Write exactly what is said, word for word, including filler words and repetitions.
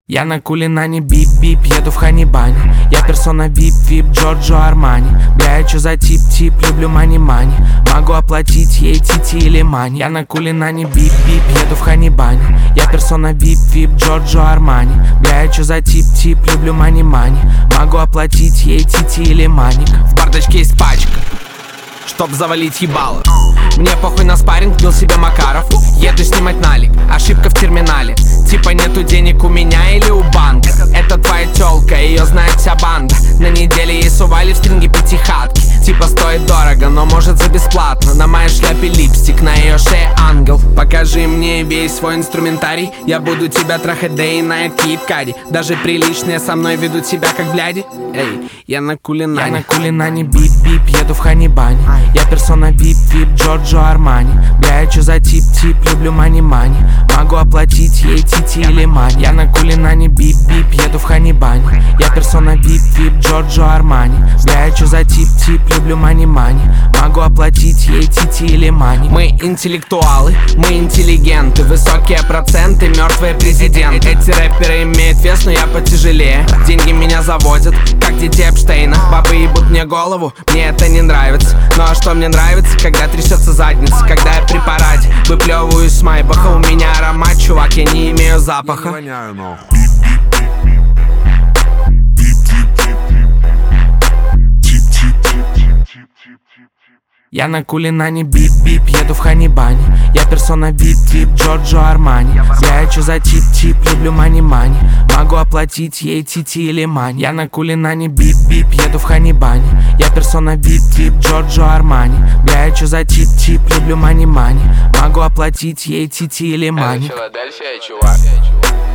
Я на кулинане бип-бип, еду в Ханибань. Я персона вип-вип, Джорджо Армани. Бля, я чё за тип-тип, люблю мани-мани. Могу оплатить ей тити или мани. Я на кулинане бип-бип, еду в Ханибань. Я персона вип-вип, Джорджо Армани. Бля, я чё за тип-тип, люблю мани-мани. Могу оплатить ей тити или мани. В бардачке есть пачка, чтоб завалить ебало. Мне похуй на спарринг, бил себе Макаров. Еду снимать налик, ошибка в терминале. Типа нету денег у меня или у банка. Это твоя тёлка, её знает вся банда. На неделе ей сували в стринге пятихатки. Типа стоит дорого, но может за бесплатно. На моей шляпе липстик, на её шее ангел. Покажи мне весь свой инструментарий. Я буду тебя трахать, да и на кит-каде. Даже приличные со мной ведут себя как бляди. Эй, я на кулинане. Я на кулинане бип-бип, еду в Ханибань. Я персона вип-вип, Джорджо Армани. Бля, я чё за тип-тип, люблю мани-мани. Могу оплатить ей тити или мани. Я на кулинане бип-бип, еду в Ханибань. Я персона вип-вип, Джорджо Армани. Бля, я чё за тип-тип, люблю мани-мани. Могу оплатить ей тити или мани. Мы интеллектуалы, мы интеллигенты. Высокие проценты, мертвые президенты. Эти рэперы имеют вес, но я потяжелее. Деньги меня заводят, как дети Эпштейна. Бабы ебут мне голову, мне это не нравится. Ну а что мне нравится, когда трясется задница. Когда я при параде выплевываю с майбаха. У меня аромат, чувак, я не имею запаха. Я на кулинане бип-бип, еду в Ханибань. Я персона вип-вип, Джорджо Армани. Бля, я чё за тип-тип, люблю мани-мани. Могу оплатить ей тити или мани. Я на кулинане бип-бип, еду в Ханибань. Я персона вип-вип, Джорджо Армани. Бля, я чё за тип-тип, люблю мани-мани. Могу оплатить ей тити или мани. Это Филадельфия, чувак.